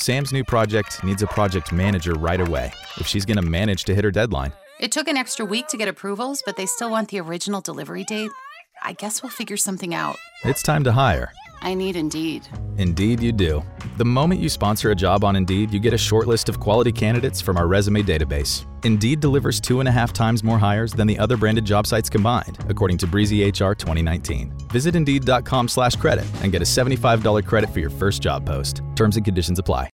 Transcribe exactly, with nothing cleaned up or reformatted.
Sam's new project needs a project manager right away if she's going to manage to hit her deadline. It took an extra week to get approvals, but they still want the original delivery date. I guess we'll figure something out. It's time to hire. I need Indeed. Indeed you do. The moment you sponsor a job on Indeed, you get a short list of quality candidates from our resume database. Indeed delivers two and a half times more hires than the other branded job sites combined, according to Breezy H R twenty nineteen. Visit Indeed.com slash credit and get a seventy-five dollars credit for your first job post. Terms and conditions apply.